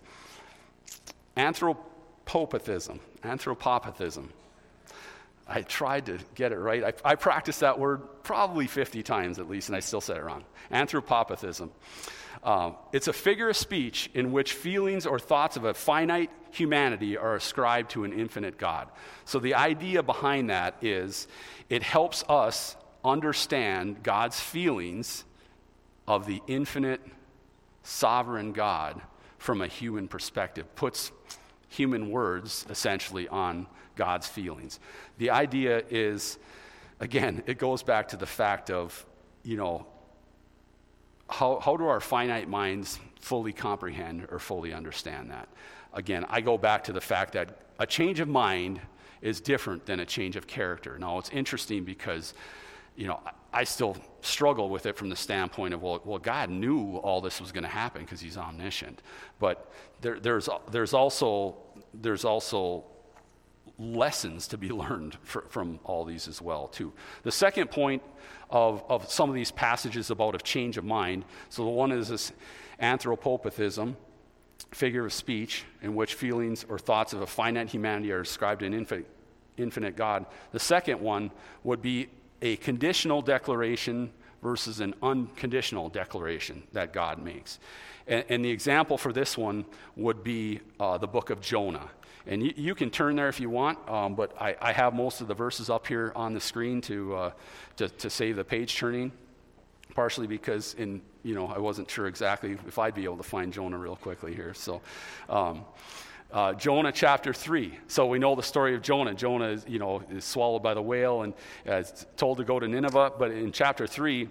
anthropopathism. Anthropopathism. I tried to get it right. I, I practiced that word probably fifty times at least, and I still said it wrong. Anthropopathism. Um, it's a figure of speech in which feelings or thoughts of a finite humanity are ascribed to an infinite God. So the idea behind that is it helps us understand God's feelings of the infinite, sovereign God from a human perspective, puts human words essentially on God's feelings. The idea is, again, it goes back to the fact of, you know, how, how do our finite minds fully comprehend or fully understand that? Again, I go back to the fact that a change of mind is different than a change of character. Now, it's interesting because, you know, I still struggle with it from the standpoint of, well, well God knew all this was going to happen because he's omniscient. But there, there's there's also there's also lessons to be learned for, from all these as well, too. The second point of, of some of these passages about a change of mind, so the one is this anthropopathism, figure of speech, in which feelings or thoughts of a finite humanity are ascribed to an infinite, infinite God. The second one would be a conditional declaration versus an unconditional declaration that God makes. And, and the example for this one would be uh, the book of Jonah. And you, you can turn there if you want, um, but I, I have most of the verses up here on the screen to, uh, to to save the page turning, partially because in you know I wasn't sure exactly if I'd be able to find Jonah real quickly here. So, um, Uh, Jonah chapter three. So we know the story of Jonah. Jonah is, you know, is swallowed by the whale and uh, is told to go to Nineveh. But in chapter three,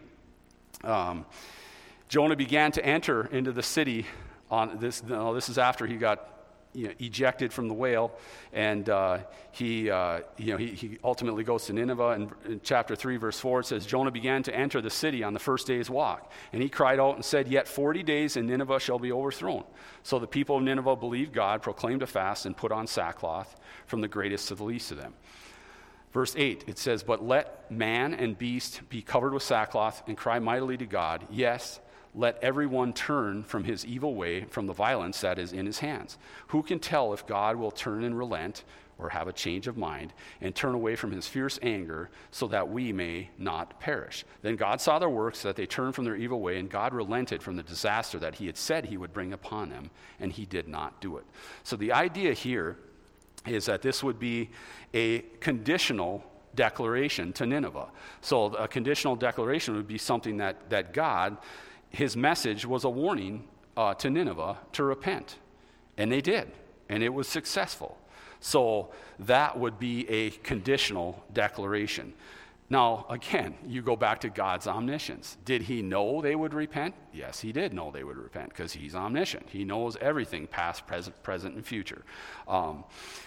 um, Jonah began to enter into the city. On this, no, this is after he got, you know, ejected from the whale, and uh, he, uh, you know, he, he ultimately goes to Nineveh. And in chapter three, verse four, it says, Jonah began to enter the city on the first day's walk, and he cried out and said, "Yet forty days, and Nineveh shall be overthrown." So the people of Nineveh believed God, proclaimed a fast, and put on sackcloth, from the greatest to the least of them. Verse eight, it says, "But let man and beast be covered with sackcloth, and cry mightily to God. Yes, let everyone turn from his evil way, from the violence that is in his hands. Who can tell if God will turn and relent, or have a change of mind, and turn away from his fierce anger, so that we may not perish?" Then God saw their works, that they turned from their evil way, and God relented from the disaster that he had said he would bring upon them, and he did not do it. So the idea here is that this would be a conditional declaration to Nineveh. So a conditional declaration would be something that, that God, his message was a warning uh, to Nineveh to repent. And they did. And it was successful. So that would be a conditional declaration. Now, again, you go back to God's omniscience. Did he know they would repent? Yes, he did know they would repent, because he's omniscient. He knows everything, past, present, present, and future. Um,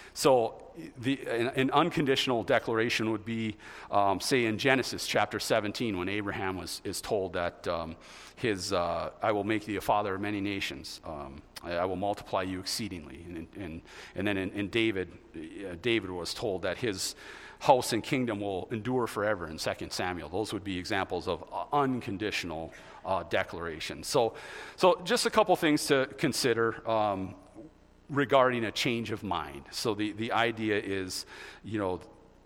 so the, an, an unconditional declaration would be, um, say, in Genesis chapter seventeen, when Abraham was is told that um, his, uh, I will make thee a father of many nations. Um, I, I will multiply you exceedingly. And, and, and then in, in David, uh, David was told that his house and kingdom will endure forever in Second Samuel. Those would be examples of uh, unconditional uh, declaration. So, so just a couple things to consider um, regarding a change of mind. So the, the idea is, you know,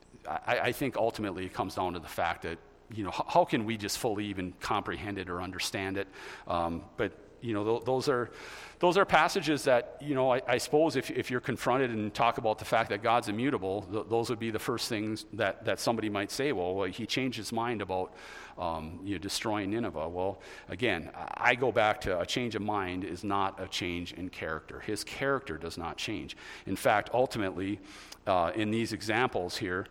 I, I think ultimately it comes down to the fact that, you know, how, how can we just fully even comprehend it or understand it? Um, but you know, th- those are those are passages that, you know, I, I suppose if if you're confronted and talk about the fact that God's immutable, th- those would be the first things that, that somebody might say. Well, well, he changed his mind about um, you know, destroying Nineveh. Well, again, I go back to a change of mind is not a change in character. His character does not change. In fact, ultimately, uh, in these examples here,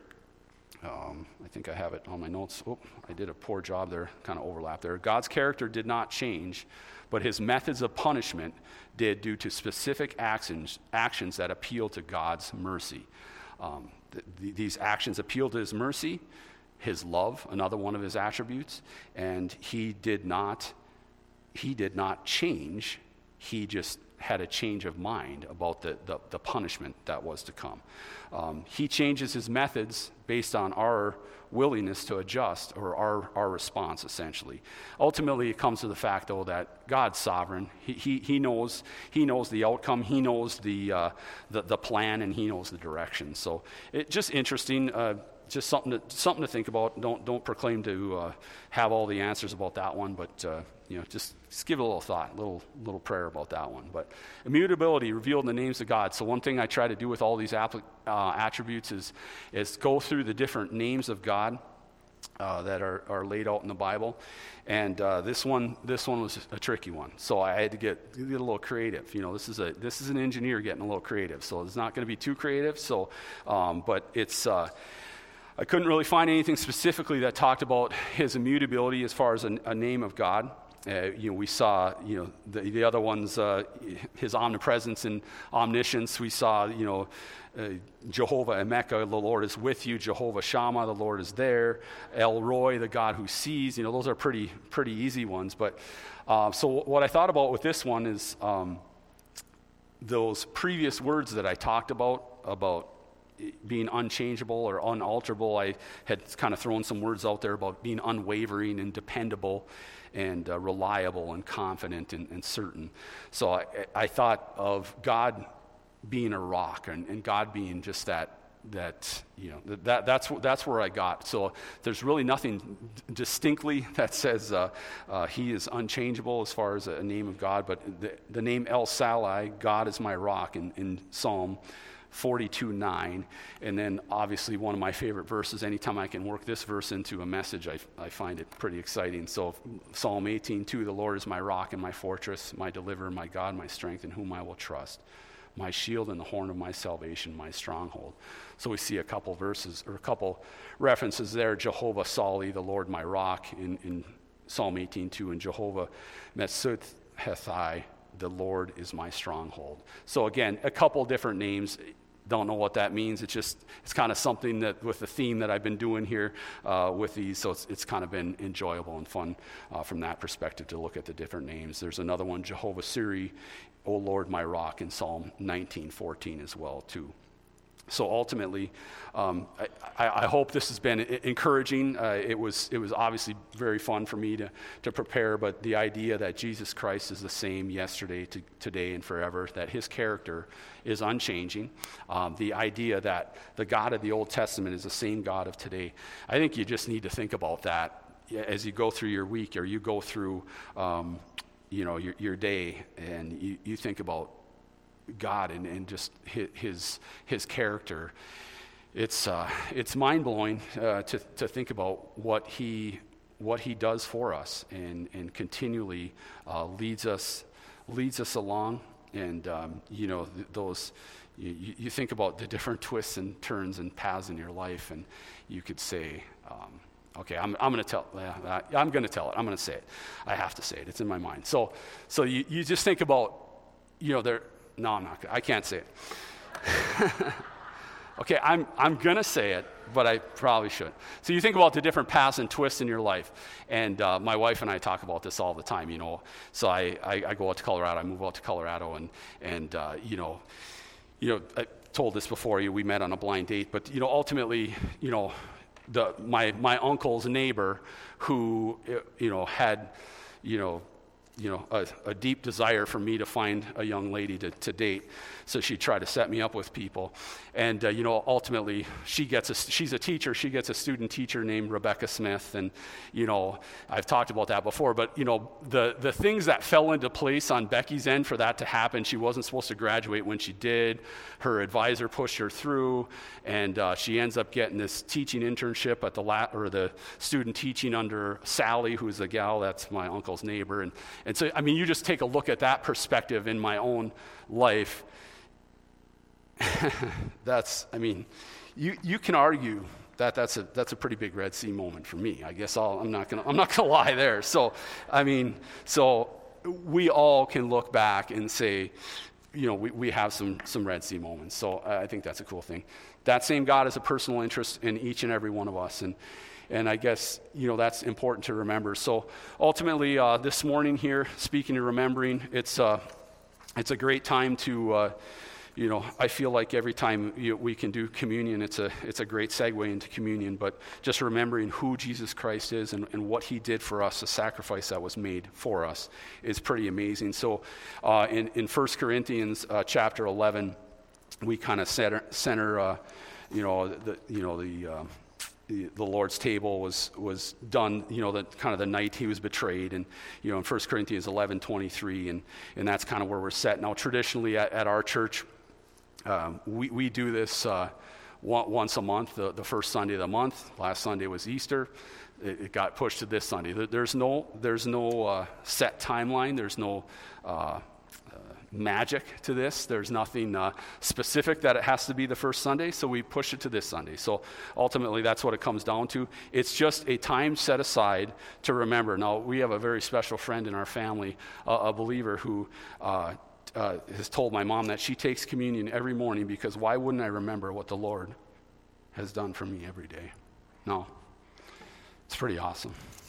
Um, I think I have it on my notes. Oh, I did a poor job there, kind of overlap there. God's character did not change, but his methods of punishment did, due to specific actions, actions that appeal to God's mercy. Um, th- th- these actions appeal to his mercy, his love, another one of his attributes, and he did not, he did not change. He just had a change of mind about the, the, the punishment that was to come. Um, he changes his methods based on our willingness to adjust, or our, our response, essentially. Ultimately, it comes to the fact, though, that God's sovereign. He, he, he knows he knows the outcome. He knows the, uh, the, the plan, and he knows the direction. So it's just interesting. Uh, just something to something to think about. Don't don't proclaim to uh, have all the answers about that one, but uh, you know, just, just give it a little thought, a little little prayer about that one. But immutability revealed in the names of God. So one thing I try to do with all these applic- uh, attributes is is go through the different names of God uh, that are, are laid out in the Bible. And uh, this one this one was a tricky one. So I had to get, get a little creative. You know, this is a this is an engineer getting a little creative. So it's not going to be too creative. So, um, but it's. Uh, I couldn't really find anything specifically that talked about his immutability as far as a, a name of God. Uh, you know, we saw, you know, the, the other ones, uh, his omnipresence and omniscience. We saw, you know, uh, Jehovah Emeka, the Lord is with you. Jehovah Shammah, the Lord is there. El Roi, the God who sees. You know, those are pretty pretty easy ones. But uh, so what I thought about with this one is um, those previous words that I talked about about. being unchangeable or unalterable. I had kind of thrown some words out there about being unwavering and dependable and uh, reliable and confident and, and certain. So I, I thought of God being a rock and, and God being just that, that you know, that that's that's where I got. So there's really nothing distinctly that says uh, uh, he is unchangeable as far as a name of God, but the, the name El Salai, God is my rock, in, in Psalm forty-two nine, and then obviously one of my favorite verses. Anytime I can work this verse into a message, I, I find it pretty exciting. So Psalm eighteen two, the Lord is my rock and my fortress, my deliverer, my God, my strength, in whom I will trust. my shield and the horn of my salvation, my stronghold. So we see a couple verses, or a couple references there. Jehovah Sali, the Lord my rock, in, in Psalm eighteen two, and Jehovah Metsuthethai, the Lord is my stronghold. So again, a couple different names. Don't know what that means. It's just, it's kind of something that with the theme that I've been doing here uh, with these, so it's, it's kind of been enjoyable and fun uh, from that perspective to look at the different names. There's another one, Jehovah Siri, O Lord my rock, in Psalm nineteen fourteen as well too. So ultimately, um, I, I hope this has been encouraging. Uh, it was it was obviously very fun for me to, to prepare, but the idea that Jesus Christ is the same yesterday, to, today, and forever, that his character is unchanging, um, the idea that the God of the Old Testament is the same God of today, I think you just need to think about that as you go through your week, or you go through um, you know, your, your day, and you, you think about God and, and just his his character. It's uh, it's mind blowing uh, to to think about what he what he does for us, and and continually uh, leads us leads us along. And um, you know th- those you, you think about the different twists and turns and paths in your life, and you could say, um, okay, I'm I'm going to tell uh, I'm going to tell it. I'm going to say it. I have to say it. It's in my mind. So so you, you just think about, you know, there. No, I'm not. I can't say it. Okay, I'm I'm gonna say it, but I probably shouldn't. So you think about the different paths and twists in your life, and uh, my wife and I talk about this all the time. You know, so I, I, I go out to Colorado. I move out to Colorado, and and uh, you know, you know, I told this before. You we met on a blind date, but you know, ultimately, you know, the my my uncle's neighbor, who you know had, you know. you know, a, a deep desire for me to find a young lady to, to date. So she tried to set me up with people. And, uh, you know, ultimately she gets a, she's a teacher. She gets a student teacher named Rebecca Smith. And, you know, I've talked about that before, but, you know, the, the things that fell into place on Becky's end for that to happen, she wasn't supposed to graduate when she did. Her advisor pushed her through, and uh, she ends up getting this teaching internship at the, la- or the student teaching under Sally, who's a gal that's my uncle's neighbor. And, and so, I mean, you just take a look at that perspective in my own life. That's, I mean, you, you can argue that that's a that's a pretty big Red Sea moment for me. I guess I'll, I'm not gonna I'm not gonna lie there. So, I mean, so we all can look back and say, you know, we, we have some some Red Sea moments. So uh, I think that's a cool thing. That same God has a personal interest in each and every one of us, and and I guess, you know, that's important to remember. So ultimately, uh, this morning here, speaking and remembering, it's uh, it's a great time to. Uh, You know, I feel like every time you, we can do communion, it's a it's a great segue into communion, but just remembering who Jesus Christ is and, and what he did for us, the sacrifice that was made for us, is pretty amazing. So uh, in, in First Corinthians uh, chapter eleven, we kind of center, center uh, you know, the, you know, the, uh, the the Lord's table was was done, you know, the kind of the night he was betrayed, and you know, in First Corinthians eleven twenty-three, and and that's kind of where we're set now. Traditionally at, at our church, Um, we, we do this uh, one, once a month, the, the first Sunday of the month. Last Sunday was Easter. It, it got pushed to this Sunday. There, there's no, there's no uh, set timeline. There's no uh, uh, magic to this. There's nothing uh, specific that it has to be the first Sunday, so we push it to this Sunday. So ultimately, that's what it comes down to. It's just a time set aside to remember. Now, we have a very special friend in our family, uh, a believer who uh, Uh, has told my mom that she takes communion every morning because why wouldn't I remember what the Lord has done for me every day? No. It's pretty awesome.